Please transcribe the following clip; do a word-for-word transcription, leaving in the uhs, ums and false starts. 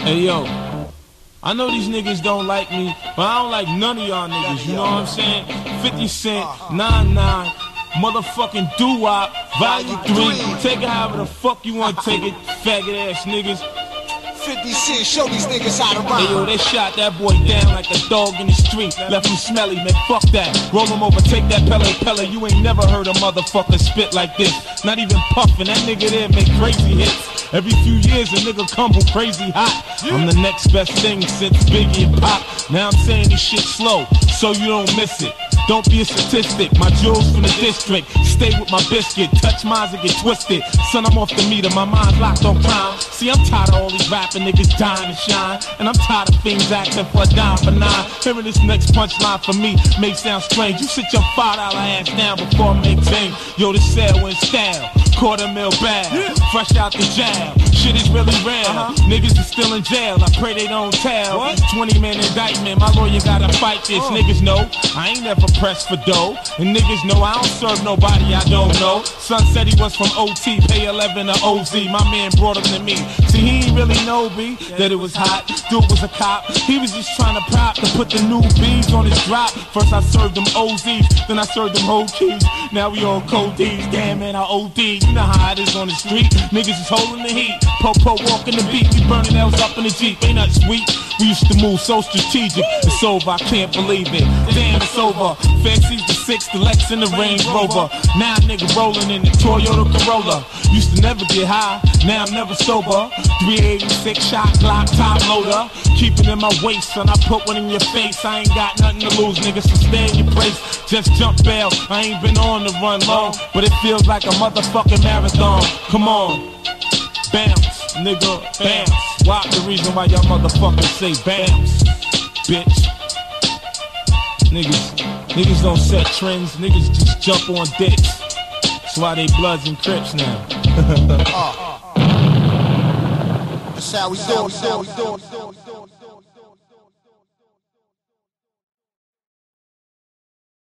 Hey yo, I know these niggas don't like me, but I don't like none of y'all niggas, you know what I'm saying? fifty Cent, nine nine, motherfucking doo-wop, volume three, take it however the fuck you want to take it, faggot ass niggas. fifty Cent, show these niggas how to rhyme. Hey yo, they shot that boy down like a dog in the street, left him smelly, man, fuck that. Roll him over, take that Pele Pele, you ain't never heard a motherfucker spit like this. Not even puffin', that nigga there make crazy hits. Every few years a nigga come from crazy hot. I'm the next best thing since Biggie and Pop. Now I'm saying this shit slow, so you don't miss it. Don't be a statistic, my jewels from the district. Stay with my biscuit, touch mines and get twisted. Son, I'm off the meter, my mind's locked on crime. See, I'm tired of all these rapping niggas dying to shine. And I'm tired of fiends acting for a dime for nine. Hearing this next punchline for me may sound strange. You sit your five dollar ass down before I make change. Yo, this sale in style, quarter mil bag, fresh out the jam. Shit is really real, uh-huh. Niggas is still in jail, I pray they don't tell. What? twenty man indictment, my lawyer gotta fight this. uh. Niggas know, I ain't never pressed for dough. And niggas know I don't serve nobody I don't know. Son said he was from O T, pay eleven to O Z. My man brought him to me. See, he ain't really know B, that it was hot. Dude was a cop, he was just trying to prop to put the new B's on his drop. First I served them O Z's, then I served them whole keys. Now we on cold D's, damn man, I O D. You know how it is on the street, niggas is holding the heat. Po-po walking the beat, we burning L's up in the Jeep, ain't that sweet? We used to move so strategic, it's over, I can't believe it. Damn, it's over, fancies the six, the Lex and the Range Rover. Now nigga rolling in the Toyota Corolla. Used to never get high, now I'm never sober. three eighty-six shot Glock top loader. Keep it in my waist, son, I put one in your face. I ain't got nothing to lose, nigga, so stay in your place. Just jump bail, I ain't been on the run long, but it feels like a motherfucking marathon. Come on, bounce, nigga, bounce. Why the reason why y'all motherfuckers say bounce, bitch? Niggas, niggas don't set trends, niggas just jump on dicks. That's why they Bloods and Crips now. uh, that's how we do it,